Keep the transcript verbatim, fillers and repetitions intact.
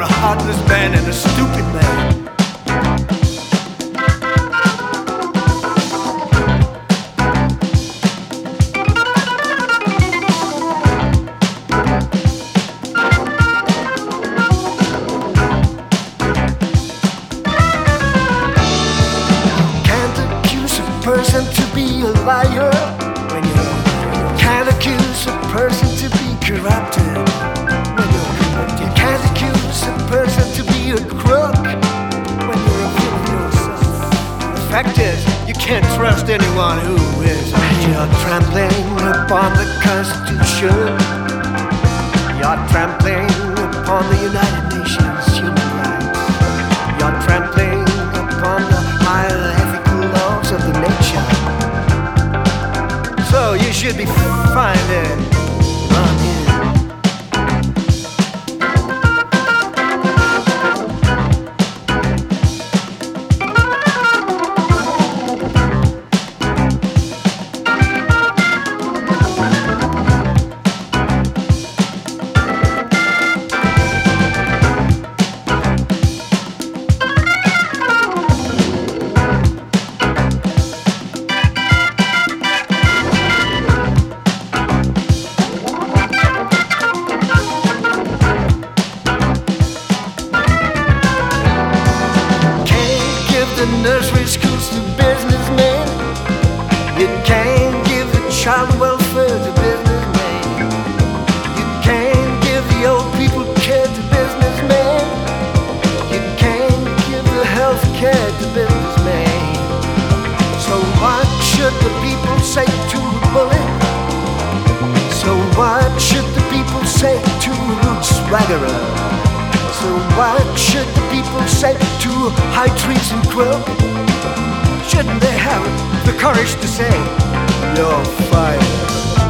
a heartless man and a stupid man. Person to be a liar when you can't accuse a person to be corrupted. When you're corrupted, you can't accuse a person to be a crook when you're a fool yourself. The fact is, you can't trust anyone who is. You're trampling upon the Constitution. You're trampling upon the United Nations human rights. You're trampling upon the higher ethical laws of the nature. So you should be finding on here. Nursery schools to businessmen. You can't give the child welfare to businessmen. You can't give the old people care to businessmen. You can't give the health care to businessmen. So what should the people say to a bully? So what should the people say to a rude swaggerer? So what should the people say to high treason crook? Shouldn't they have the courage to say, you're fired?